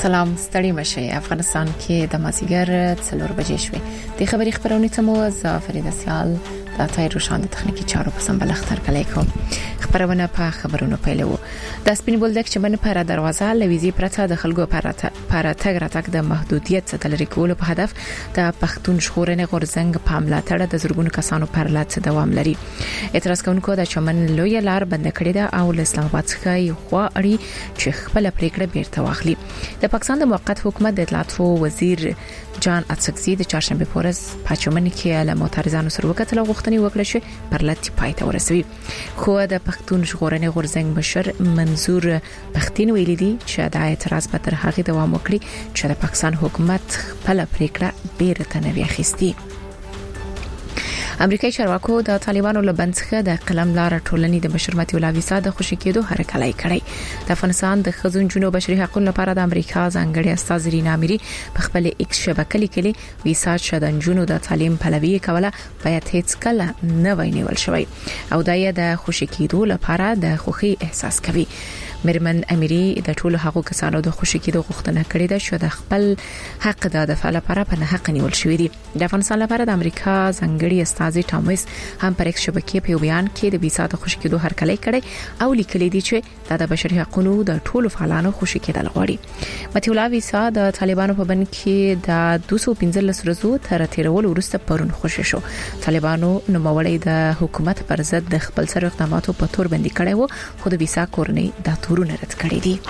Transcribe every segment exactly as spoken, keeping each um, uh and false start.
سلام ستړي مشه افغانستان کې د مازیګر څلور بجې شوې د خبري خبرونه تمو زافرید سیال د تایر روشان د تخنیکی چارو په سمبل اختر کلی کو خبرونه په خبرونو پیلو د سپین بولدک چې من پر دروازه لويزي پرته د خلکو پر پر تګ راتګ د محدودیت ستل ریکول په هدف د پښتون شخورنې غورزنګ په عمله تړه د زرګونو کسانو پر لات دوام لري اعتراض کوونکو د چمن لوی لار بند کړې ده او اسلام آباد څخه یو خوا اړي چې خپل پریکړه بیرته واخلي د پاکستان د موقت حکومت د اطلاعات وزیر جان اتسکزي د چهارشنبه پورز پاتومن کې له معترضانو سره وکړه غوښتنې وکړه چې پر لټ پایته ورسوي خو د پښتون ژغورنې غورزنګ بشر منظور پښتين ویلي دي چې د اعتراض په تر هغه دوام وکړي چې د پاکستان حکومت خپل پریکړه بیرته نه ویخستي امریکایي چارواکو د طالبانو له بنڅخه د قلم لار ټولنې د بشرمتي ولاویسا د خوشی کېدو هرکلای کړی د افغانستان د خزون جنوب بشري حقوقو لپاره د امریکا ځانګړي استاذ رینا اميري په خپل ایکس شبکې لیکلي ویسا چې د جنونو د تعلیم پلوي کوله باید هیڅ کله نه وینول شوی او د یې د خوشی کېدو لپاره د خوخي احساس کوي مرمن اميري د ټولو حقوقو کسانو د خوشی کېدو غوښتنه کړې ده چې د خپل حق د دفاع لپاره په حق نیول شوی دی د افغانستان لپاره د امریکا ځانګړي استاذ ټامس هم پر ایکس شبکې په بیان کې د ویسا د خوشی کېدو هرکلی کړي او لیکلي دي چې د بشري حقوقو د ټولو فعالانو خوشی کېدل غواړي متي الله ویسا د طالبانو په بند کې د دوه سوه پنځلس ورځو تر تیرول وروسته پرون خوشی شو طالبانو نوموړی د حکومت پر ضد د خپل سر اقداماتو په تور باندې کړي وو خو د ویسا کورنۍ د تورونه رد کړی دي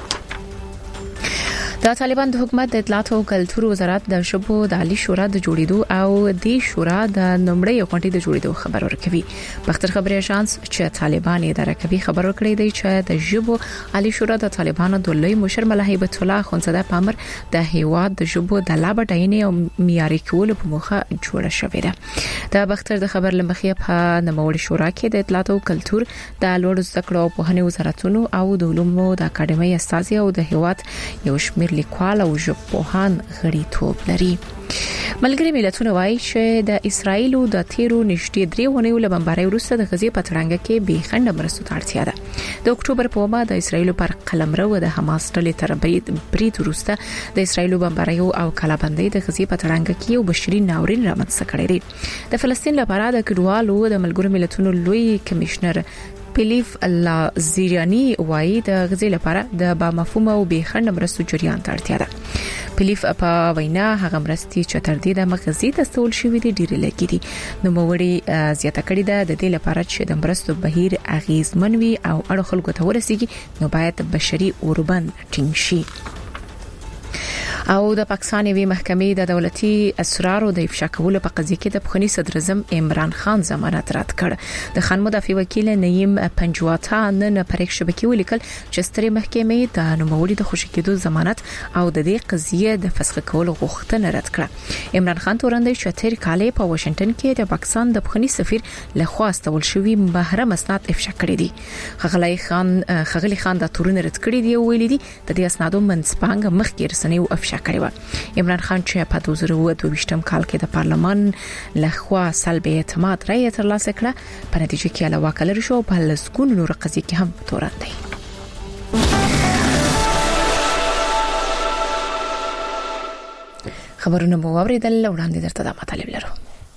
د طالبان د حکومت د اطلاعات او کلتور وزارت د شبو د عالی شورا د جوړیدو او د شورا د نمړې غونډې د جوړیدو خبر ورکوي بختر خبري شانس چې طالبان اداره کوي خبر ورکړی دی چې د شبو عالی شورا د طالبانو د لوی مشر ملهیبت الله خونزاده پامر د هیواد د شبو د لابټاینې او معیاري کول په موخه جوړه شوې ده د بختر د خبر لمخې په نموړي شورا کې د اطلاعات او کلتور د لوړ زده کړو په هني وزارتونو او د علومو د اکاډمۍ استاذ او د هیواد یو شمېر لیکوال او ژبپوهان غړیتوب لري ملګری ملتونه وایي چې د اسرایل د تیرو نشټې درې ونیو له بمبارۍ وروسته د غزې په تړنګ کې به خنډ مرستو ته اړتیا ده د اکتوبر په ومه د اسرایل پر قلمرو د حماس ډلې تر برید وروسته د اسرایل بمبارۍ او کلابندۍ د غزې په تړنګ کې یو بشري ناورین رامنځته کړی دی د فلسطین لپاره د کډوالو د ملګرو ملتونو لوی کمشنر پلیف الله زیرانی وایي د غزې لپاره د با مفهوم او به خنډ مرستو جریان ته اړتیا ده پلیف په وینا هغه مرستي چې تر دې د مغزي تسول شوې دي ډېر لګي دي نو موړي زیاته کړی ده د دې لپاره چې د مرستو بهیر اغیزمن وي او اړو خلکو ته ورسیږي نو باید بشري اوربند ټینګ شي او د پاکستان وی محکمې د دولتي اسرارو د افشا کولو په قضیه کې د بخونی صدر اعظم عمران خان ضمانت رد کړ د خان مدافع وکیل نیم پنجواتا نن پرېښ شبکې ولیکل چې ستري محکمې د نوموړي د خوشی کېدو ضمانت او د دې قضیه د فسخ کولو غوښتنه رد کړه عمران خان تورندې چې تیر کال په واشنگټن کې د پاکستان د بخونی سفیر لخوا استول شوی محرم اسناد افشا کړی دي خغلی خان خغلی خان د تورن رد کړی دی ویلي دي د دې اسنادو منځپانګه مخکې رسنۍ او افشا کړی و عمران خان چې په دوه زره دوه ویشتم کال کې د پارلمان لخوا سلب اعتماد رایه ترلاسه کړه په نتیجه کې علاوه کړل شو په لسګون نور قضیې کې هم تورن دی خبرونه مو اوریدل وړاندې درته د مطالب لرو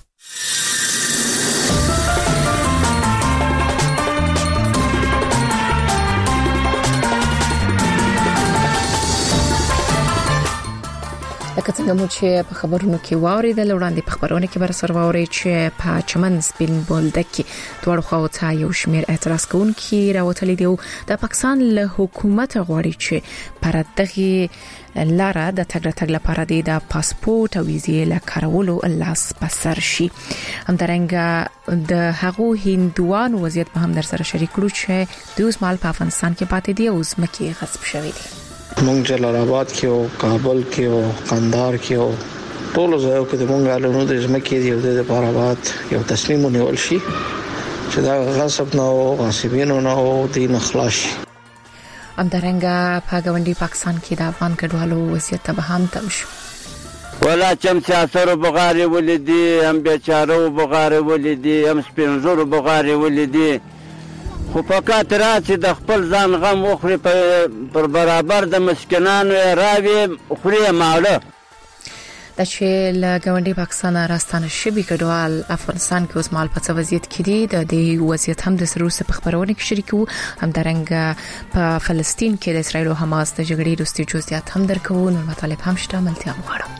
لکه څنګه مو چې په خبرونو کې واوریدل وړاندې په خبرونو کې بر سر واوري چې په چمن سپین بولدک کې دوړ خو ته یو شمیر اعتراض کوونکي راوتلي دي د پاکستان له حکومت غواړي چې پر دغه لاره د تګ راتګ لپاره د پاسپورت او ویزې له کارولو لاس پسر شي همدارنګه د هغو هندوانو وضعیت په هم در سره شریک کړو چې د اوس مال په افغانستان کې پاتې دي او زمکه غصب شوې دي مونږ جلال آباد کې او کابل کې او قندهار کې او ټول ځایو کې د مونږ علونو د زمکه دی او د لپاره بعد یو تصمیم ونیول شي چې دا غصب نه او غاصبینو نه او دین خلاص همدارنګه په غونډي پاکستان کې د افغان کډوالو وضعیت ته هم تم شو ولا چم سیاسر بغاری ولدي هم بیچاره بغاری ولدي هم سپینزور بغاری ولدي خو فقط راسي د خپل ځان غم وخوري پر برابر د مسکینانو راوي خوري ماړه. د چې له ګاونډي پاکستان راستانه شبي کډوال افغانستان کې اوس مال په څه وضعیت کې دي. د دې وضعیت هم د سروس په خبرونه کې شریکو، هم درنګ په فلسطین کې د اسرایل او حماس د جګړې وروستي جزئیات هم درکو. نو مطالب هم شته، ملتیا مغواړم.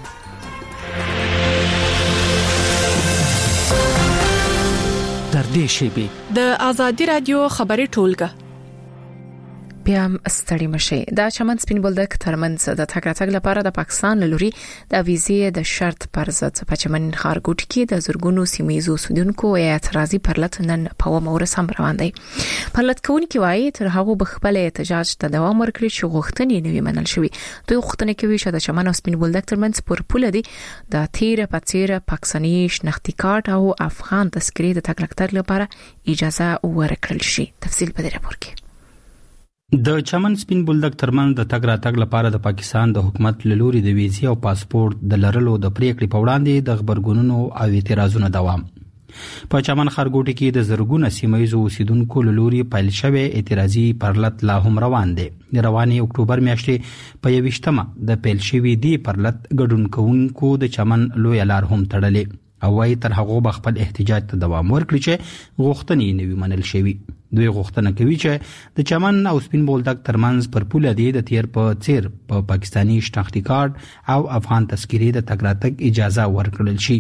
در دې شبي د ازادي رادیو خبري ټولګه بیا ستړي مشي. دا چمن سپین بولدک ترمنځ د تګ راتګ لپاره د پاکستان لوري د ویزې د شرط پر ضد په چمن خارګوټ کې د زورګونو سیمایي سودونکو اعتراضي پرلط نن په مورس هم روان دي. پرلط کوونکي وایي تر هغه بخپل احتجاج ته دوام ورکړي چې غوښتنې نوي منل شوی. دوی غوښتنه کوي چې د چمن او سپین بولدک ترمنځ پر پوله دي د تیر په تیر پاکستاني شناختی کارت او افغان تذکرې د تګ راتګ لپاره اجازه ورکړل شي. تفصیل په دې راپور کې. د چمن سپین بولدک ترمن د تګ راتګ لپاره د پاکستان د حکومت لوري د ویزې او پاسپورت د لرلو د پریکړې په وړاندې د خبرګونونو او اعتراضونو دوام. په چمن خارګوټ کې د زرګونو سیمایي اوسیدونکو لوري پیل شوی اعتراضي پرلط لا هم روان دي. رواني اکتوبر میاشتې په یوشتمه د پیل شوی دی پرلط ګډون کوونکو د چمن لوی لار هم تړلې او وايي تر هغه خپل احتجاج ته دوام ورکړي چې غوښتنې نوي منل شوی. دوی غوښتنه کوي چې د چمن او سپین بولدک ترمنځ پر پوله دی د تیر په څیر په پا پاکستاني شناختی کارت او افغان تذکرې د تګ راتګ اجازه ورکړل شي.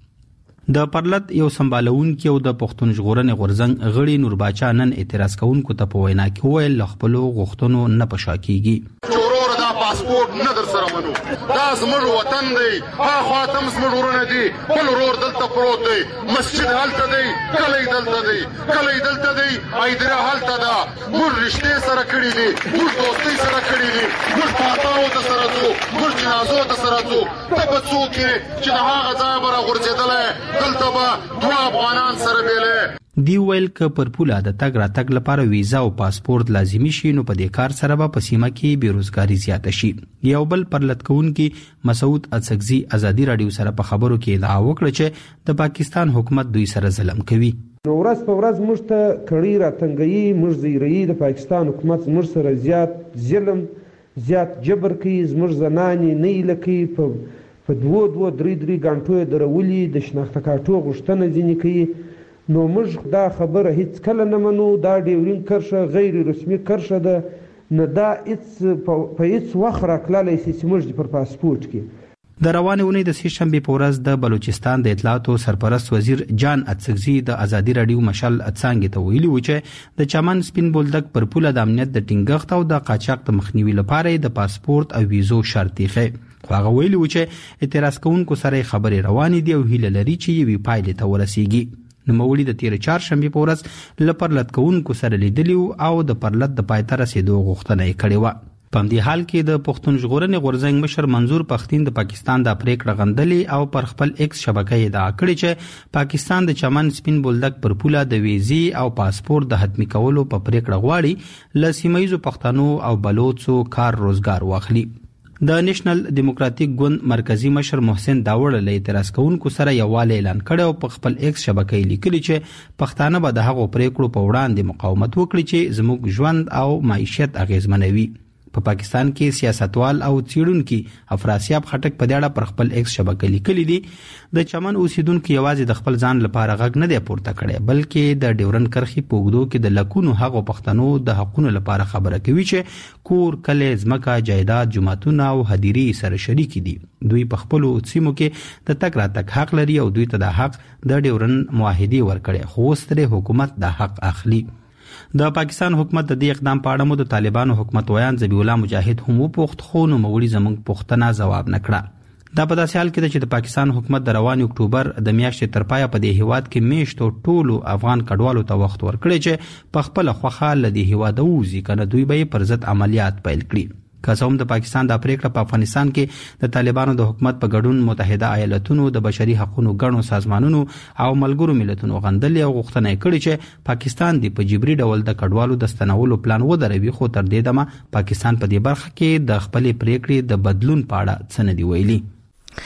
د پرلط یو سمبالونکو او د پښتون ژغورنې غورځنګ غړي نور باچا نن اعتراض کوونکو ته په وینا کې ویل خپل غوښتنو نه پښاکیږي. پاسپورت نه در سره منو، دا زموږ وطن دی، ها خاطم زموږ ورونه دي، بل ورور دلته پروت دی، مسجد هلته دی، کلی دلته دی، کلی دلته دی، ایدره هلته ده. موږ رشتې سره کړي دي، موږ دوستۍ سره کړي دي، موږ پاتاو ته سره ځو، موږ جنازو ته سره ځو. ته به څوک یې چې د هغه ځای به راغورځېدلی، دلته به دوه افغانان سره بیلی. دی ویل ک پر پوله د تګ راتګ لپاره ویزا او پاسپورت لازمی شي نو په دې کار سره به په سیمه کې بیروزګاری زیاته شي. یو بل پرلط کوونکی مسعود اڅکزي ازادي رادیو سره په خبرو کې ادعا وکړه چې د پاکستان حکومت دوی سره ظلم کوي. نو ورځ په ورځ موږ ته کړي راتنګي، موږ زیری د پاکستان حکومت موږ سره زیات ظلم زیات جبر کوي. موږ زنانې نه لکې په په دوه دوه درې درې غنټو درولي د شناخته کارتو غوښتنه ځینې کوي. نو موږ دا خبره هیڅ کله نه منو. دا ډیورین کرښه غیر رسمي کرښه ده، نه دا هیڅ په هیڅ وخت راکللی شي چې موږ پر پاسپورت کې. د روانې اونۍ د سې شنبې په ورځ د بلوچستان د اطلاعاتو سرپرست وزیر جان اڅکزي د ازادي رادیو مشال اڅانګې ته ویلي و چې د چمن سپین بولدک پر پوله د امنیت د ټینګښت او د قاچاق د مخنیوي لپاره د پاسپورت او ویزو شرط یې خو هغه ویلي و چې اعتراض کوونکو سره خبرې روانې دي او هیله لري چې یوې پایلې ته ورسیږي. نوموړي د تیر چهارشنبې په ورځ له پرلط کوونکو سره لیدلي او د پرلط د پای ته رسیدو غوښتنه یې کړې وه. په همدې حال کې د پښتون ژغورنې غورځنګ مشر منظور پښتين د پاکستان د پریکړه غندلي او پر خپل ایکس شبکې ادعا کړې چې پاکستان د چمن سپین بولدک پر پوله د ویزې او پاسپورت د حتمی کولو په پریکړه غواړي ل سیمایي پښتنو او بلوچو کار روزګار واخلي. د نېشنل ډیموکراټیک ګوند مرکزی مشر محسن داوړ له اعتراض کوونکو سره یووالی اعلان کړ او په خپل ایکس شبکې لیکلي چې پښتانه به د هغو پریکړو په وړاندې مقاومت وکړي چې زموږ ژوند او معیشت اغیزمنوي. په پا پاکستان کې سیاستوال او څیړونکي افراسیاب خټک په دې اړه پر خپل ایکس شبکې لیکلي دي د چمن اوسیدونکو یوازې د خپل ځان لپاره غږ نه دی پورته کړی بلکې د ډیورن کرخي په اوږدو کې د لکونو هغو پښتنو د حقونو لپاره خبره کوي چې کور کلی ځمکه جایداد جماعتونه او هدیري سره شریک دي. دوی په خپل سیمو کې د تګ راتګ حق لري او دوی ته د حق د ډیورن معاهدې ورکړي خو ستره حکومت د حق اخلي. د پاکستان حکومت د دې اقدام په اړه مو د طالبانو حکومت ویان ذبیح الله مجاهد هم وپوښت خو نو موري زموږ پوښتنه جواب نکړه. دا په داسې حال کې چې د پاکستان حکومت د روان اکتوبر د میاشتې تر پایه په دې هیواد کې میشتو ټولو افغان کډوالو ته وخت ورکړي چې په خپل خوخه ل دې هیواد ووزي کنه دوی به پر ضد عملیات پیل کړي. کاسوم د پاکستان د پریکړه په افغانستان کې د طالبانو د حکومت په ګډون متحده ایالاتونو د بشري حقوقو غړو سازمانونو او ملګرو ملتونو غندلې او غوښتنه کړې چې پاکستان د په جبري ډول د کډوالو د ستنولو پلان ودروي خو تر دې دمه پاکستان په دې برخه کې د خپل پریکړې د بدلون په اړه څه نه دی ویلي.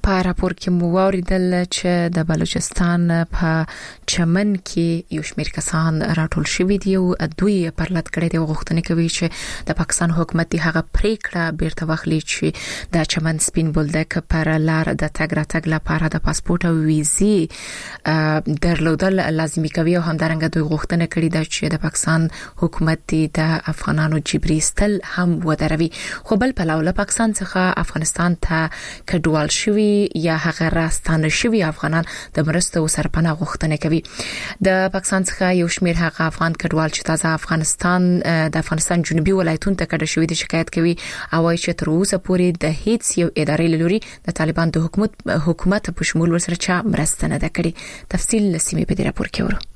په راپور کې مو واوریدل چې د بلوچستان په چمن کې یو شمېر کسان راټول شوي دي او دوی پر لټ کړي دي غوښتنه کوي چې د پاکستان حکومت هغه پریکړه بیرته واخلي چې د چمن سپین بولدک پر لار د تګ راتګ لپاره د پاسپورت او ویزې درلودل لازمي کوي او همدارنګه دوی غوښتنه کړي ده چې د پاکستان حکومت د افغانانو جبري استل هم ودروي. خو بل په لاول پاکستان څخه افغانستان ته کډوال شوي یا هغه راستانه شوي افغانان د مرستو سرپناه غوښتنه کوي. د پاکستان څخه یو شمېر هغه افغان کډوال چې تازه افغانستان د افغانستان جنوبي ولایتونو ته کډه شوي دي شکایت کوي او وايي چې تر اوسه پورې د هیڅ یو ادارې لوري د طالبان د حکومت حکومت په شمول ورسره چا مرسته نه ده کړې. تفصیل لسیمه په دې راپور کې ورو.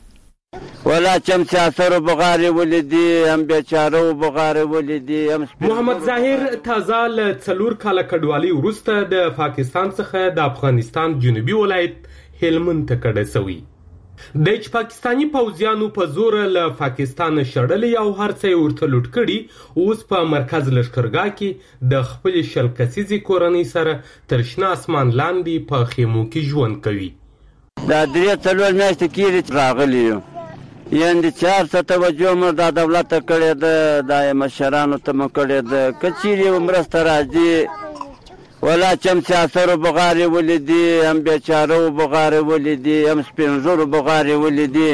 ولا چم سیاسر بغاری ولیدي هم بیچاره بغاری ولیدي هم محمد ظاهر تازه ل څلور کاله کډوالي وروسته د پاکستان څخه د افغانستان جنوبي ولایت هلمند ته کډه شوی. د چې پاکستانی پوځیانو په زور له پاکستان شړلې او هر څه ورته لوټ کړي اوس په مرکز لشکرګاه کې د خپل شل کسیزي کورنۍ سره تر شنه اسمان لاندې په خیمو کې ژوند کوي. دا درې څلور میاشتې کېږي راغلي یو یعنې چار څه توجه مو دا دولت ته کړې ده دا مشرانو ته مو کړې ده که چیرې مرسته راځي ولا چم سیاسرو بغارې ولیدي هم بیچارو بغارې ولیدي هم سپین ږیرو بغارې ولیدي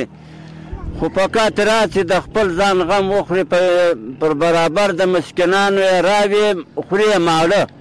خو فقط راسي د خپل ځان غم وخوري پر برابر د مسکینانو یې راوي خوري یې ماړه.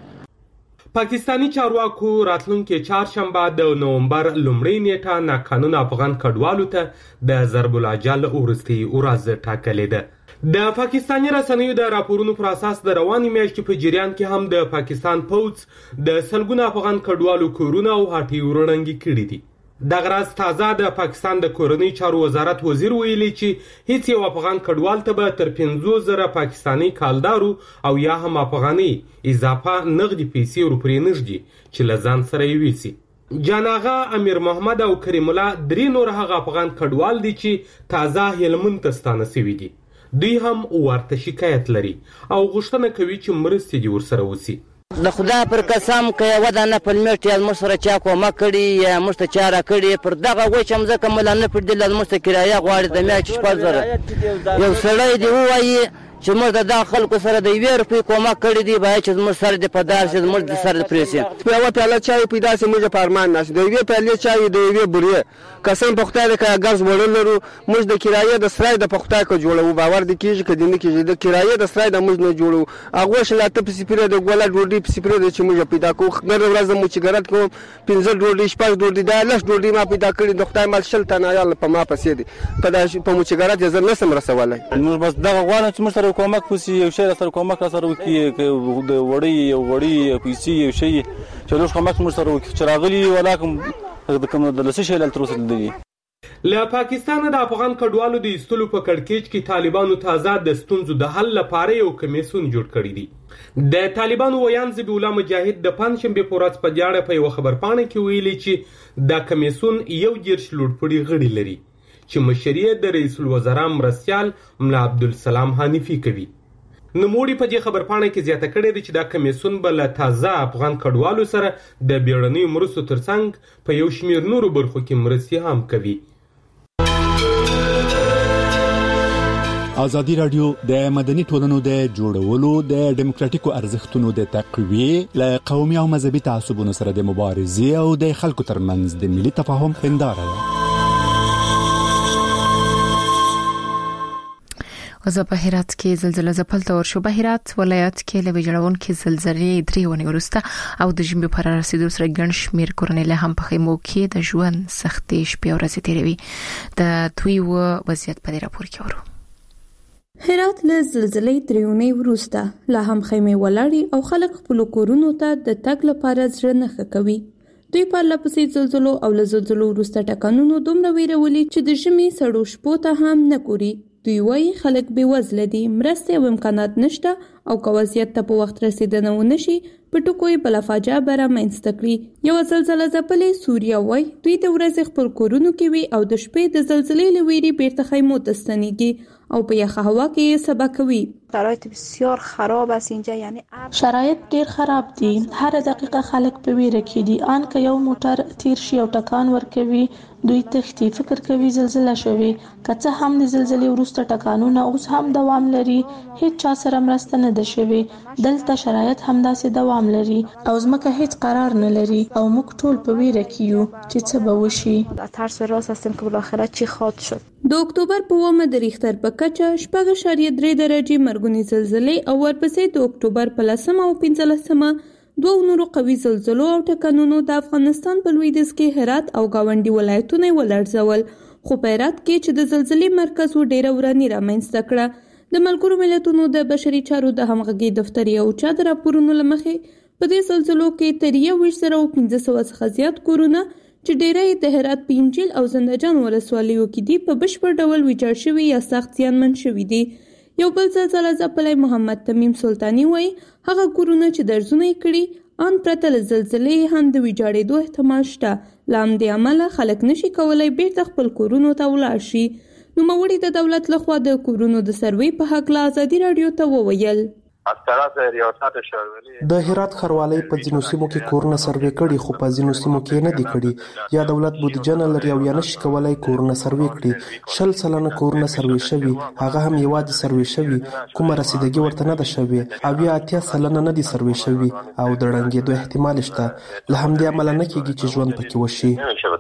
پاکستانی چارواکو راتلونکي چهارشنبه د نومبر لومړۍ نیټه ناقانونه افغان کډوالو ته د ضرب الاجل وروستۍ ورځ ټاکلې ده. د پاکستاني رسنیو د راپورونو پر اساس د روانې میاشتې په جریان کې هم د پاکستان پوځ د سلګونه افغان کډوالو کورونه او هټۍ ورړنګې کړي دي. دغه راز تازه د پاکستان د کورنۍ چارو وزارت وزیر ویلي چې هیڅ یو افغان کډوال ته به تر پنځوس زره پاکستانی کالدارو او یا هم افغاني اضافه نغدي پیسې ورپرې نږدي چې له ځان سره یې ویسي. جاناغه امیر محمد او کریم الله درې نور هغه افغان کډوال دي چې تازه هلمند ته ستانه شوي دي. دوی هم ورته شکایت لري او غوښتنه کوي چې مرستې دې ورسره وشي. د خدای پر قسم که یوه دانه پلمېټ یا زموږ سره چا کومک کړي یا موږ ته چا راکړي پر دغه وچه مځکه ملا نه پرېږدي له زموږ ته کرایه غواړي د میاشتې شپږ زره. یو سړی دې ووایي چې موږ د دغه خلکو سره د یوې روپۍ کومک کړی دی باید چې زموږ سر دې په دار شي زموږ د سر دې پرې شي. په یوه پیاله چای پیدا شي موږ په ارمان ناست د یوې پیالې چای د یوې بورې قسم په خدای دی که ګرځ وړل لرو موږ د کرایې د سرای د په خدای که جوړوو باور دې کېږي که دې نه کېږي د کرایې د سرای د موږ نه جوړوو هغه شل اته پسې پرې د ګوله ډوډۍ پسې پرې دی چې موږ پیدا کوو ګرده ورځ زه مچګرت کوم پنځه ډوډۍ شپږ ډوډۍ دا لس ډوډۍ ما پیدا کړي د خدای مال شل تنه عیال په ما پسې دي په دا په مچګرت یې زه نشم رسولی. موږ بس دغه غواړم چې موږ سره کومک وشي شي سره کومک سره وکي د وړي یو وړي پیسې یو شي چې لوش کومک موږ سره وکي چې راغلي ولاکم د کوم د لسی شي لتر وسل دي. له پاکستان د افغان کډوالو د ایستلو په کړکېچ کې طالبانو تازه د ستونزو د حل لپاره یو کمیسون جوړ کړی دی. د طالبانو ویان ذبیح الله مجاهد د پنځشنبه په ورځ په دیاړه په یو خبرپاڼه کې ویلي چې دا کمیسون یو جرش لوړپوړي غړي لري چې مشري د رئیس الوزرا مرستیال ملا عبدالسلام حنیفي کوي. نوموړي په دې خبرپاڼه کې زیاته کړې ده چې دا کمیسون به له تازه افغان کډوالو سره د بیړنیو مرستو ترڅنګ په یو شمېر نورو برخو کې مرستې هم کوي. ازادي راډیو د مدني ټولنو د جوړولو د ډیموکراتیکو ارزښتونو د تقویې له قومي او مذهبي تعصبونو سره د مبارزې او د خلکو ترمنځ د ملي تفاهم هنداره ده. وزه په هرات کې زلزلہ ځپل تور شو. په هرات ولایت کې له ویجړون کې زلزلې درې ونې ورسته او د ژمي پر رسیدو سره ګڼ شمېر کورنۍ له هم په خیمو کې د ژوند سختۍ شپې او ورځې تیروي. د دوی و وضعیت په دې راپور کې ورو. هرات له زلزلې درې ونې وروسته لا هم خیمې ولاړې او خلک خپل کورونو ته د تګ لپاره زړه نه ښه کوي. دوی په لپسې زلزلو او له زلزلو وروسته ټکانونو دومره ویرولي چې د ژمي سړو شپو ته هم نه ګوري. دوی وایي خلک بې وزله دي، مرستې او امکانات نشته او که وضعیت ته په وخت رسیدنه ونه شي په ټکو یې بله فاجعه به رامنځته کړي. یوه زلزله ځپلې سوریه وایي دوی د ورځې خپل کورونو کې وي او د شپې د زلزلې له ویرې بیرته خیمو ته ستنېږي او په یخه هوا کې سبا کوي. شرایط بسیار خراب است اینجا، یعنی شرایط ډیر خراب دي. هر دقیقه خلک په ویره کې دي. ان که یو موټر تیر شي او ټکان ورکوي دوی تختی فکر کوي زلزلہ شوي. که څه هم د زلزلې وروسته ټکانونه اوس هم دوام لري، هیڅ چا سره مرسته نه ده شوي. دلته شرایط همداسې دوام لري او ځمکه هیڅ قرار نه لري او موږ ټول په ویره کې یو چې څه به وشي. ترس و راس هستیم که بالاخره چی خواهد شد. د اکتوبر په اومه د ریختر په کچه شپږ اعشاریه درې درجې مرګونې زلزلې او ورپسې د اکتوبر په لسمه او پنځلسمه دوه نورو قوي زلزلو او ټکانونو د افغانستان په لویدیځ کې هرات او گاونډي ولایتونه ولړزول، خو په هرات کې چې د زلزلې مرکز و ډیره ورانی رامنځته کړه. د ملګرو ملتونو د بشري چارو د همغږي دفتر یو چا د راپورونو له مخې په دې زلزلو کې تر یو ویشت زره او پنځه سوه څخه زیات کورونه چې ډیری د هرات په انجیل او زندهجان ولسوالیو کې دي په بشپړ ډول ویجاړ شوي یا سخت زیانمن شوي دي. یو بل زلزله ځپلی محمد تمیم سلطانی وایي هغه کورونه چې درزونه یې کړي ان پرته له زلزلې هم د ویجاړېدو احتمال شته. له همدې امله خلک نشي کولی بیرته خپل کورونو ته ولاړ شي. نوموړي د دولت لخوا د کورونو د سروې په هکله ازادي راډیو ته وویل د هرات ښاروالۍ په ځینو سیمو کې کورونه سروې کړي، خو په ځینو سیمو کې نه دي کړي. یا دولت بودیجه نه لري او یا نشي کولای کورونه سروې کړي. شل سلنه کورونه سروې شوي، هغه هم یوازې سروې شوي، کومه رسیدګي ورته نه ده شوې. او یا اتیا سلنه نه دي سروې شوي او د ړنګېدو احتمال شته. له همدې امله نه کېږي چې ژوند پکې وشي.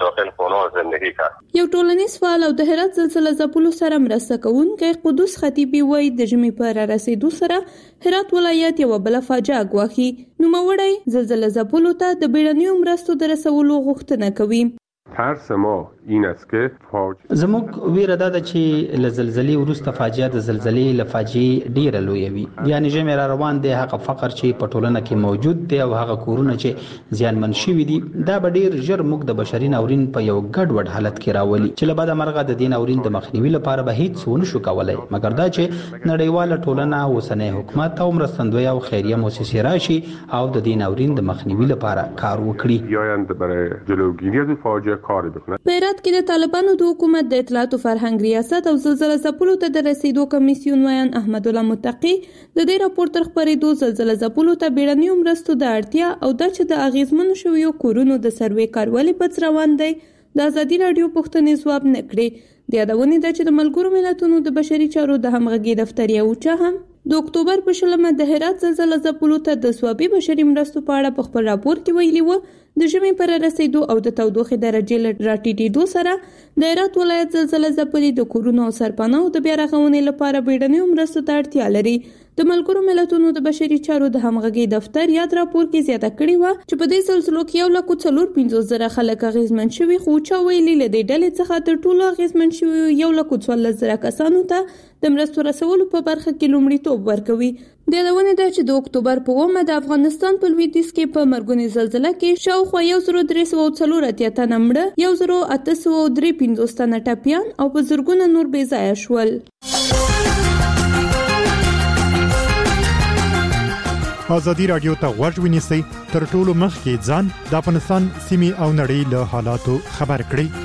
یو ټولنیز فعال او د هرات زلزله ځپلو سره مرسته کوونکی قدوس خطیبي وایي د ژمي په رارسېدو سره هرات ولایت یو بل فاجعه ګواښي. نوموړی زلزله ځپلو ته د بیړنیو مرستو د رسولو غوښتنه کوي. ترس ما این است که فاجعه زموږ ویره دا ده چې له زلزلې وروسته فاجعه د زلزلې له فاجعې ډیره لویه وي. یعنې ژمی را روان دی، هغه فقر چې په ټولنه کې موجود دی او هغه کورونه چې زیانمن شوي دي دا به ډیر ژر موږ د بشري ناورین په یو ګډوډ حالت کې راولي چې له بده مرغه د دې ناورین د مخنیوي لپاره به هیڅ ونه شو کولی مګر دا چې نړیواله ټولنه، اوسنی حکومت او مرستندویه او خیریه موسسې راشي او د دې ناورین د مخنیوي لپاره کار وکړي. بیایند برای جلوگیری از فاجعه کار بکنند. په هرات کې د طالبانو د حکومت د اطلاعات او فرهنګ ریاست او زلزله ځپلو ته د رسیدو کمیسیون ویان احمد الله متقی د دې راپور تر خپرېدو زلزله ځپلو ته بیړنیو مرستو د اړتیا او دا چې د اغیزمنو شویو کورونو د سروې کار ولې بڅ روان دی د ازادي راډیو پوښتنې ځواب نه کړې. د یادونې ده چې د ملګرو ملتونو د بشري چارو د همغږي دفتر یو چا هم د اکتوبر په شلمه د هرات زلزله ځپلو ته د ثوابي بشري مرستو په اړه په خپل راپور کې ویلي و د ژمي پر رسیدو او د تودوخې درجې راټیټېدو سره د هرات ولایت زلزله ځپلي د کورونو او سرپناهو د بیا رغونې لپاره بیړنیو مرستو ته اړتیا لري. د ملګرو ملتونو د بشري چارو د همغږي دفتر یاد راپور کې زیاته کړې وه چې په دې سلسلو کې یو لک څلور پنځوس زره خلک اغېزمن شوي، خو چا ویلي له دې ډلې څخه تر ټولو اغېزمن شوي یو لک څوارلس زره کسانو ته د مرستو رسولو په برخه کې لومړیتوب ورکوي. د یادونې ده چې د اکتوبر په اومه د افغانستان په لویدیځ کې په مرګونې زلزله کې شاوخوا یو زرو درې سوه څلور اتیا تنه مړه، یو زرو اته سوه درې پنځوس تنه ټپیان او په زرګونه نور بې ځایه شول. ازادي راډیو ته غوږ ونیسئ، تر ټولو مخکې ځان د افغانستان سیمې او نړۍ له حالاتو خبر کړئ.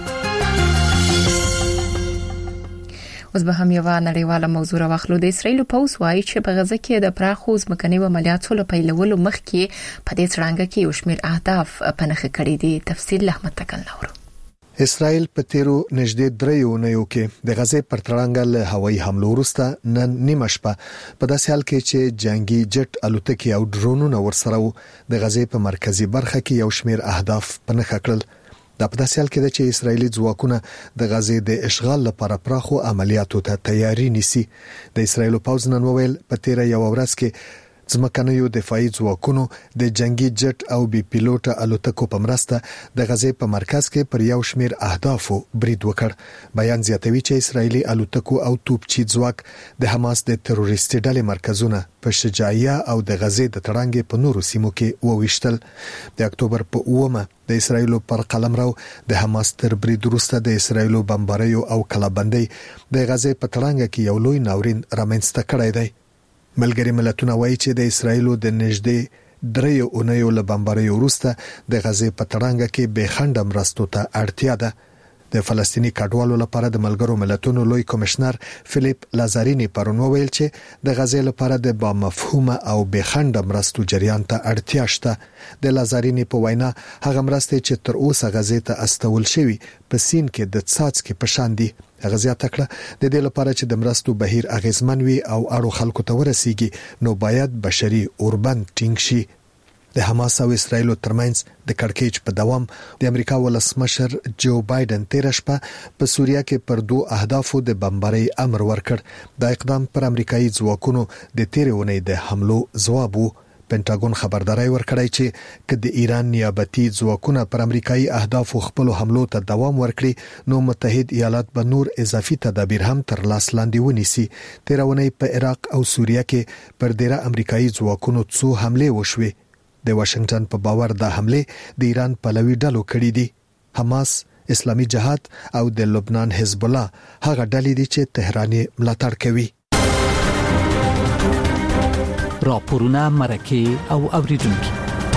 اوس به هم یو نړیواله موضوع راوخلو. د اسرایل پوځ وایي چې په غزه کې د پراخو ځمکني عملیاتو له پیلولو مخکې په دې څرنګه کې یو شمېر اهداف په نښه کړي دي. تفصیل احمد تکل نورو. اسرائیل په تیرو نږدې درې اونیو کې د غزې پر تړانګه له هوایي حملو وروسته نن نیمه شپه په داسې حال کې چې جنگي جټ الوتکې او ډرونونه ورسره وو د غزې په مرکزی برخه کې یو شمېر اهداف په نښه کړل. دا په داسې حال کې ده چې اسرایلی ځواکونه د غزې د اشغال لپاره پراخو عملیاتو ته تیاری نیسي. د اسرایل پوځ نن وویل په تیره یو ورځ کې ځمکنیو دفاعي ځواکونو د جنگي جټ او بي پیلوټ الوتکو په مرسته د غزې په مرکز کې پر یو شمېر اهدافو برید وکړ. بیان زیاتوي چې اسرایلی الوتکو او توپچي ځواک د حماس د تروریستي ډلې مرکزونه په شجاعیه او د غزې د تړانګې په نورو سیمو کې وویشتل. د اکتوبر په اومه د اسرایلو پر قلمرو د حماس تر برید وروسته د اسرایلو بمباریو او کلابندۍ د غزې په تړانګه کې یو لوی ناورین رامنځته کړی دی. ملګری ملتونه وایي چې د اسرایلو د نږدې درې اونیو له بمباریو وروسته د غزې په تړانګه کې به خنډ مرستو ته اړتیا ده. د فلسطینی کډوالو لپاره د ملګرو ملتونو لوی کمشنر فلیپ لازارینی پرون وویل چې د غزې لپاره د با مفهومه او بخنډ مرستو جریان ته اړتیا شته. د لازارینی په وینا هغه مرستې چې تر اوسه غزې ته استول شوی په سین کې د څاڅکي په شان دي. هغه زیاته کړه د دې لپاره چې د مرستو بهیر اغیزمن وي او اړو خلکو ته ورسیږي نو باید بشري اوربند ټینګ شي. د حماس او اسرایل ترمنځ د کړکېچ په دوام د امریکا ولسمشر جو بایدن تیر شپه په سوریه کې پر دوه اهدافو د بمبارۍ امر ورکړ. دا اقدام پر امریکایي ځواکونو د تیر اونۍ د حملو ځواب وو. پینټاګون خبرداري ورکړی چې که د ایران نیابتي ځواکونه پر امریکایي اهدافو خپل حملو ته دوام ورکړي نو متحد ایالات به نور اضافي تدابیر هم تر لاس لاندې ونیسي. تیر اونۍ په عراق او سوریه کې پر ډیره امریکایي ځواکونو څو حمله وشوي. د واشنگټن په باور دا حمله د ایران پلوي ډلو کړې دي. حماس، اسلامي جهاد او د لبنان حزب الله هغه ډلې دي چې تهران یې ملاتړ کوي. راپورونه مرکه او اوریدونکو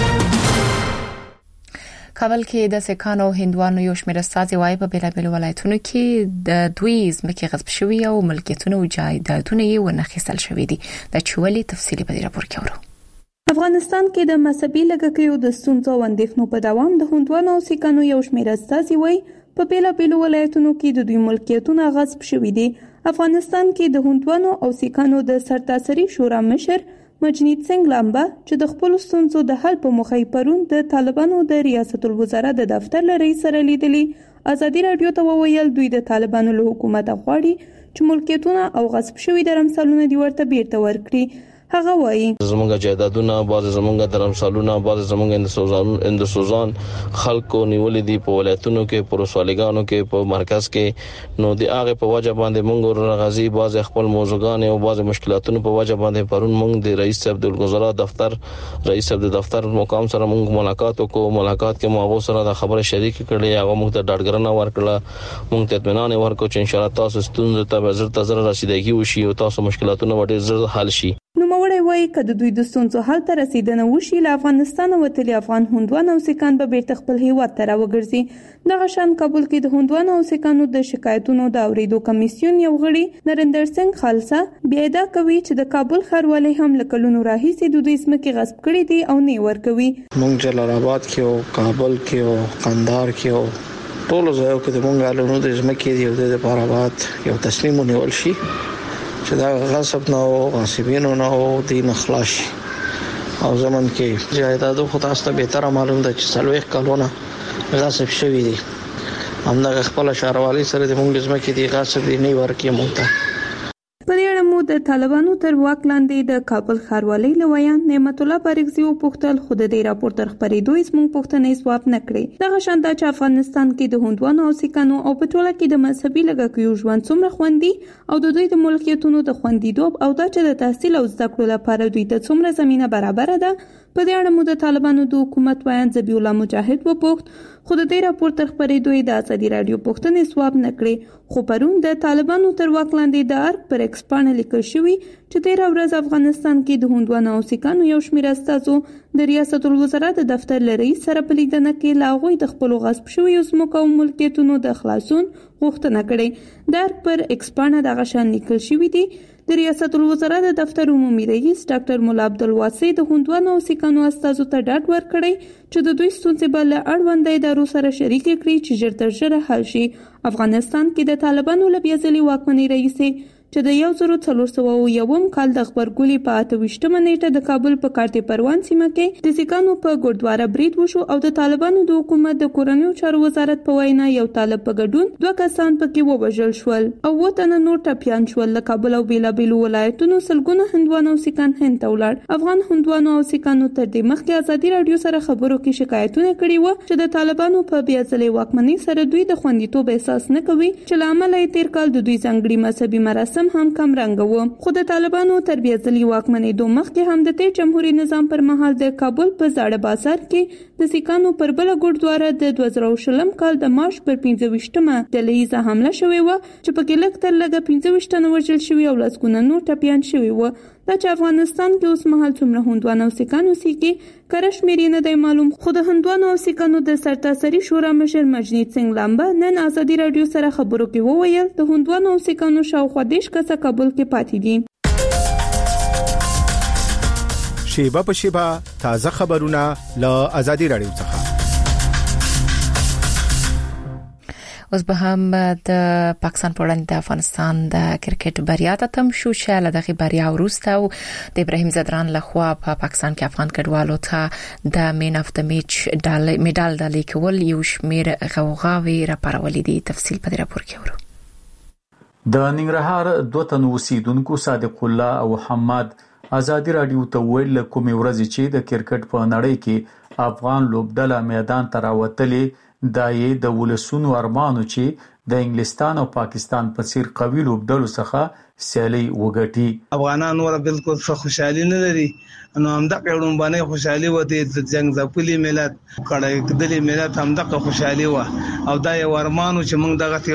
کابل کې د سکانو هندوانو یو شمېر استازي وايي په بیلابیل ولایتونو کې د دوی ځمکې غصب شوي او ملکیتونه او جایدادونه یې ونخیستل شوي دي. د چولي تفصیلی په راپور کې اورو. افغانستان کې د مذهبي لږکیو د ستونزو او اندېښنو په دوام د هندوانو او سیکانو یو شمېر استازي وایي په بیلابیلو ولایتونو کې د دوی ملکیتونه غصب شوي دي. افغانستان کې د هندوانو او سیکانو د سرتاسري شورا مشر مجنید سنگ لامبا چې د خپل ستونزو د حل په موخه پرون د طالبانو د ریاست الوزرا د دفتر لري سره لیدلي. ازادي رادیو ته وویل دوی د طالبانو له حکومت غواړي چې ملکیتونه او غصب شوي درمسالونه دی ورته بیرته ورکړي. هغه وایي زمونږ جایدادونه باز زمونږ درمسالونه باز زمونږ اندسوزان اندسوزان خلکو نیولې دي په ولایتونو کې په رسوالګانو کې په مرکز کې نو د هغه په وجه باندې مونږ راغزي باز خپل موضوعګان او باز مشکلاتونو په وجه باندې پرون مونږ د رئیس صاحب د الوزرا دفتر رئیس صاحب د دفتر مقام سره مونږ ملاقات وکړو. ملاقات کې مو هغه سره د خبره شریک کړې هغه مونږ ته ډاډګرنه ورکړه مونږ ته اطمینان ورکړو چې ان شاء الله تاسو ستونزې ته زر تزر رسیدګي وشي او تاسو مشکلاتونه وړي زر حل شي. نو موړی وایي که د دوی د ستونزو حل ته رسیدنه وشي له افغانستان وتلي افغان هندوان او سیکان به بیرته خپل هیواد ته راوګرځي. دغه شان کابل کې د هندوان او سیکانو د شکایتونو د اوریدو کمیسیون یو غړي نریندر سنگ خالصا بیا دا کوي چې د کابل ښاروالۍ هم له کلونو راهیسې د دوی ځمکې غصب کړي دي او نه ورکوي. مونږ جلال آباد کې او کابل کې او قندهار کې او ټول ځایو کې د مونږ علونو د ځمکې دی او د لپاره یو تصمیم ونیول شي چې دا غصب نه او غاصبینو نه او دین خلاص او زمون کې جایدادو خو تاسو ته به تر معلوم ده چې سلويخ کالونه غصب شوی دي. همدغه خپل شهروالي سره د مونږ ځمکې دی غصب دی نه ورکې مونږ ته. په دې اړه مو د طالبانو تر واک لاندې د کابل ښاروالۍ لویان نعمت الله بارګزي او پوښتل خو د دې راپور تر خبرېدو هیڅ مونږ پوښتنې ځواب نه کړې. دغه شان دا چې افغانستان کې د هندوانو او سیکانو او په ټوله کې د مذهبي لږکیو ژوند څومره خوندي او د دوی د ملکیتونو د خوندیدوب او دا چې د تحصیل او زده کړو لپاره دوی ته څومره زمينه برابر ده. په دې اړه مو د طالبانو د حکومت وایي ذبیح الله مجاهد وپوښت خو د دې راپور تر خبرېدو د ازادي رادیو پوښتنې ځواب نه کړې. خو پرون د طالبانو تر واک لاندې د ارګ پر ایکس باندې لیکل شوی چې تیر ورځ افغانستان کې د هندوانو او سیکانو یو شمېر استازو د ریاست الوزرا د دفتر لري سره په لیدنه کې لاغوي د خپل غصب شوی ځمکو او ملکیتونو د خلاصون غوښتنه کړې. د ارګ پر ایکس باندې د غشن لیکل شوی دی د ریاست الوزرا د دفتر عمومي رئیس ډاکټر مولا عبدالواسع د هندوانو او سیکانو استازو ته ډاډ ورکړی چې د دوی ستونزې به له اړوندو ادارو سره شریک کړي چې ژر تر ژره حل شي. افغانستان کې د طالبانو له بیا ځلې واکمنۍ رئیسې چې د یو زرو څلور سوه یوم کال د خبرګولي په اته ویشتمه نیټه د کابل په کارتې پروان سیمه کې د سیکانو په ګردواره برید وشو او د طالبانو د حکومت د کورنیو چارو وزارت په وینا یو طالب په ګډون دوه کسان پکې ووژل شول او و تنه نور ټپیان شول. له کابل او بیلابیلو ولایتونو سلګونه هندوانو او سیکان هند ته ولاړ. افغان هندوانو او سیکانو تر دې مخکې ازادي رادیو سره خبرو کې شکایتونه کړي وو چې د طالبانو په بیا ځلې واکمنۍ سره دوی د خوندیتوب احساس نه کوي چې له امله یې تیر کال د دوی ځانګړي مذهبي مراسم هم کم رنګ وو. خو د طالبانو تربیه ځلې واکمنۍ دوه مخکې هم د تیر جمهوریت نظام پر مهال د کابل په زاړه بازار کې د سیکانو پر بل ګوردواره د دوه زره شلم کال د مارچ پر پنځه ویشتمه ډلهیزه حمله شوې و چې پکې لږ تر لږه پنځه ویشت تنه وژل شوي او لسګونه نور ټپیان شوي و. دا چې افغانستان کې اوس مهال څومره هندوان او سیکان اوسېږي کره شمېر یې نه دی معلوم، خو د هندوانو او سیکانو د سرتاسري شورا مشر مجنید سنگ لامبه نن ازادي راډیو سره خبرو کې وویل د هندوانو او سیکانو شاوخوا دېرش کسه کابل کې پاتې دي. شیبه په شیبه تازه خبرونه له ازادي راډیو څخه. اوس به هم د پاکستان په وړاندې د افغانستان د کرکټ بریا ته تم شو چې له دغه بریا وروسته او د ابراهیم زدران لخوا په پاکستان کې افغان کډوالو ته د مین اف د میچ ډالۍ میډال ډالۍ کول یو شمیر غوغاوي راپارولې دي. تفصیل په دې راپور کې ورو. د ننګرهار دوه تن اوسیدونکو صادق الله او حماد ازادي راډیو ته ویل کومې ورځې چې د کرکټ په نړۍ کې افغان لوبډله میدان ته راوتلې دا یې د ولسونو ارمانو چې د انګلستان او پاکستان په څیر قوي لوبډلو څخه سیالي وګټي. افغانان ور بالکل څه خوشحالي نه لري، نو همدغه ډومبانه خوشحالي وته د جنگ ځپلي ملت کړه کډلې ملت همدغه خوشحالي و او دا یو ارمانو چې موږ دغه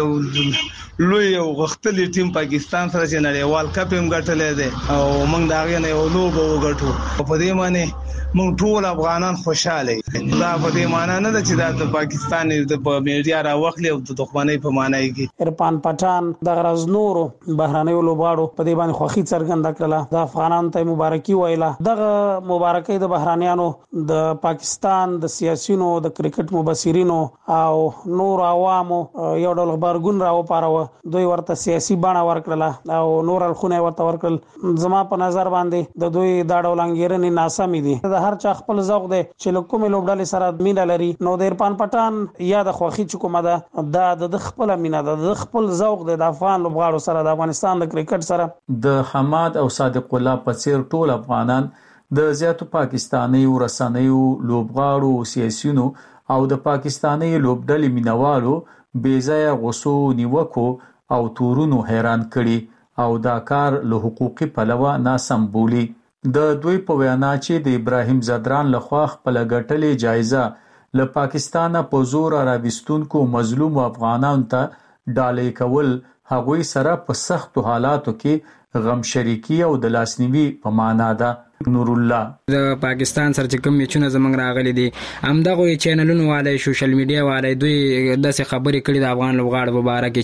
یو لوی او غختلی ټیم پاکستان سره چې نړیوال کپ هم ګټلې ده او موږ دا غي نه یو لوبه وګټو. په دې معنی موږ ټول افغانان خوشاله یو. دا په دې معنی نه ده چې د پاکستان د میډیا راوخلې او د دښمنۍ په معنی کې ارفان پټان د غرض نورو بهراني لوباړو په دې باندې خوخي څرګنده کړه. د افغانانو ته مبارکي ویله. دغه مبارکي د بهرانيانو د پاکستان د سیاسيونو د کرکټ مبصرینو او نور عوامو یو ډول خبرګون راو پاره دوی ورته سیاسي بڼه ورکړه او نور الخونه ورته ورکړل. زما په نظر باندې د دوی دا ډول انګیرنې ناسمې دي. د هر چا خپل ذوق دی چې لکومې لوبډلې سره مینه لري. نو د ارفان پټان یا د خوخي چې کومه ده دا د خپل مینه ده، د خپل ذوق دی د افغان لوبغاړو سره د افغانستان د کرکټ سره. د حماد او صادق الله په څیر ټول افغانان د زیاتو پاکستاني ورسنیو لوبغاړو سیاسيونو او د پاکستاني لوبډلې مینوالو بیځای غوسو نیوکو او تورونو حیران کړي او دا کار له حقوقي پلوه ناسم بولی. د دوی په وینا چې د ابراهیم زدران لخوا خپل ګټلې جایزه له پاکستانه په زور راوستونکو مظلوم افغانانو ته ډالۍ کول هغوی سره په سختو حالاتو کې غم شریکی او د لاسنیوي په معنا ده. نور الله د پاکستان سره چې کوم میچونه زمنګ راغلي دي همدغه چینلونو والے سوشل میډیا والے دوی داسې خبرې کړي د افغان لوبغاړو مبارک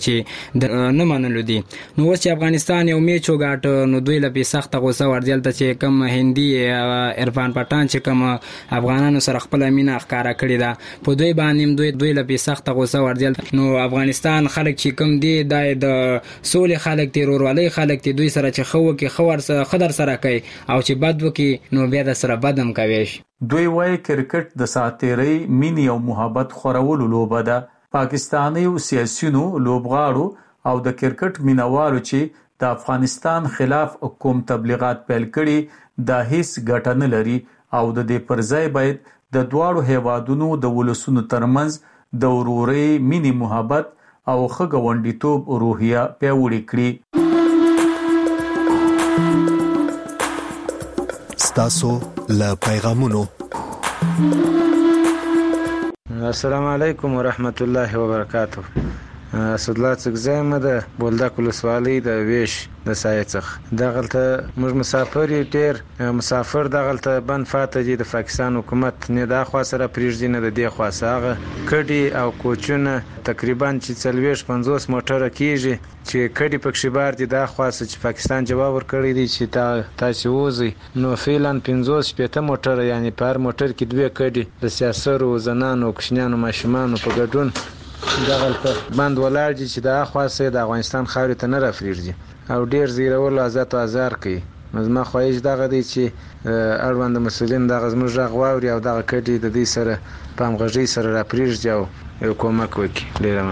چې نه منلو دي. نو اوس چې افغانستان یو میچ وګاټ نو دوی له سخت غوسه ورځل ته چې کوم هندي ارفان پټان چې کوم افغانانو سره خپل مینه ښکارا کړی دا په دوی باندې دوی دوی له سخت غوسه ورځل. نو افغانستان خلک چې کوم دي د سولې خلک دي ورولې خلک دي دوی سره چې خو کې خور سره خدر سره کوي او چې بد وکي نو بیا د سره بدم کوي. دوی وايي کرکټ د ساتيري مینی او محبت خورولو لوبه ده. پاکستاني او سیاسيونو لوبغاړو او د کرکټ مینوالو چې د افغانستان خلاف کوم تبلیغات پیل کړي دا هیڅ ګټه نه لري او د دې پرځای باید د دواړو هیوادونو د ولسونو ترمنځ د ورورۍ مینی محبت او خګوندیتوب روحیه پیاوړې کړي. تاسو له پیغامونو. السلام علیکم ورحمت الله وبرکاته. اسدالله څګزایم د بولدک ولسوالۍ د ویش د سایڅخ دغلته موږ مسافر ډیر مسافر دغلته بن فاته دي د پاکستان حکومت نه دا خوا سره پریږدي نه د دې خوا سره کډي او کوچونه تقریبا چې څلويش پنځوس موټر کیږي چې کډي پکښې بار دي دا خوا چې پاکستان جواب ورکړی دی چې تا تاسو وځي نو فعلا پنځوس پته موټر یعنی پر موټر کې دوه کډي د سیاسرو زنانو کوشنیانو ماشومان په ګډون دغلته بند ولاړ دي چې دا خاصه د افغانستان خاورې ته نه رافریږي او ډیر زیرول آزاد او آزار کوي. مزما خواهش دغه دی چې اړوند مسولین دغه زموږ غږ واوري او دغه کډي د دې سره په همغږي سره رافریږي او یو کومک وکړي. ډیر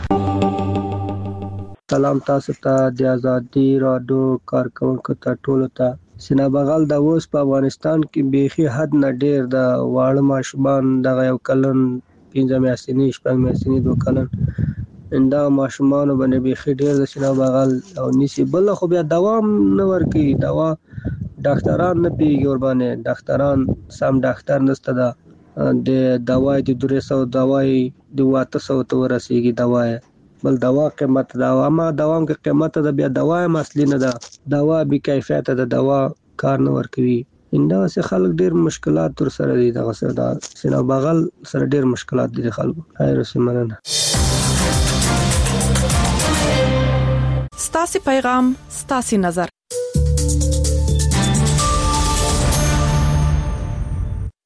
مننه. سلام تاسو ته د ازادي رادیو کارکونکو ته ټولو ته. سینا بغل د اوس په افغانستان کې بيخي حد نه ډیر د واړه ماشومان دغه یو کلن پنځه میاشتې شپږ میاشتې دوه کلن انده ماشومان باندې بيخي ډیر د سینا بغل او نسی بل خو بیا دوام نه ورکي. دوا ډاکټران نه پیږي ور باندې ډاکټران سم ډاکټر نشته دا د دوايي د درې سوه دوايي د واته سوه ته ورسیږي دوايي بل دوا قیمت دا اما دوا کې قیمت د بیا دوايي اصلي نه ده دوا بي کیفیت د دوا کار نه ورکوي انده سه خلک ډیر مشکلات تر سره دي دغه سره دا سینا بغل سره ډیر مشکلات دي خلکو خیر سمنه ستاسو پیغام ستاسو نظر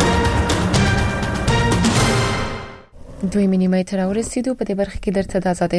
دوی مینیمه تر ورسېدو په دې برخه کې درته د آزاد